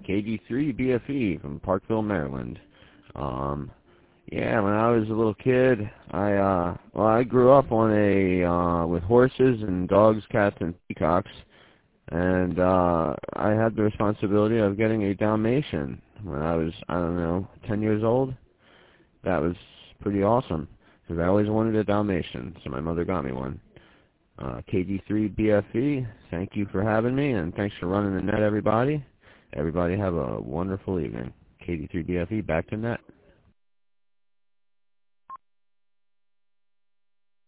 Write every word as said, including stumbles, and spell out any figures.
K D three B F E from Parkville, Maryland. Um, yeah, when I was a little kid, I uh, well, I grew up on a uh, with horses and dogs, cats, and peacocks, and uh, I had the responsibility of getting a Dalmatian when I was, I don't know, ten years old. That was pretty awesome because I always wanted a Dalmatian, so my mother got me one. Uh, K D three B F E, thank you for having me, and thanks for running the net, everybody. Everybody have a wonderful evening. K D three B F E, back to net.